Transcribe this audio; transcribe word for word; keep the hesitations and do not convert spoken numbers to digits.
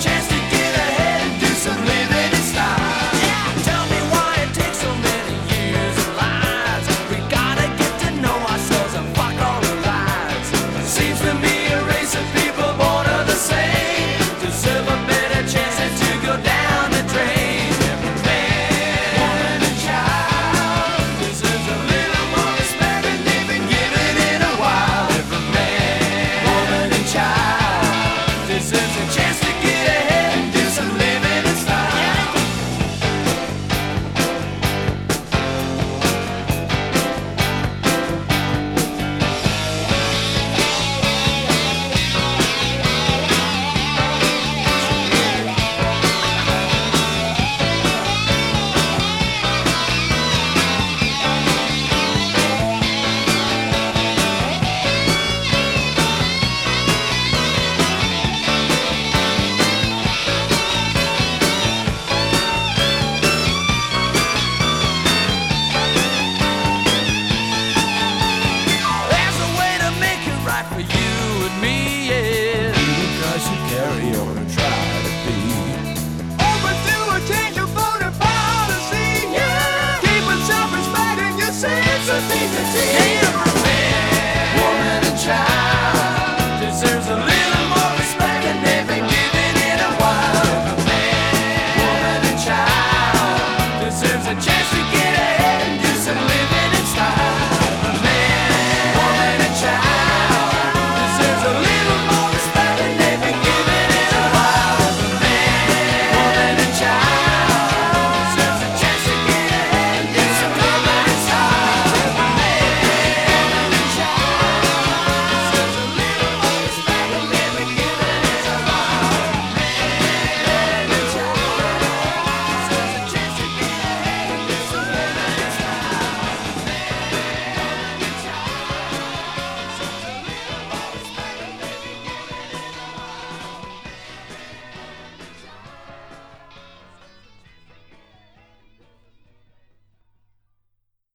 chance to get ahead and do some living in style. Tell me why it takes so many years and lives. We gotta get to know ourselves and fuck all the lies. Seems to me a race of people born of the same deserve a better chance than to go down the drain. Every man, woman, and child deserves a little more respect than they've been given in a while. Every man, woman, and child deserves a chance to get ahead and do some living in style. There's a way to make it right for you and me, yeah. Because you carry on and try to be open to a change of foreign policy, yeah. Keeping self-respect and your sense of decency.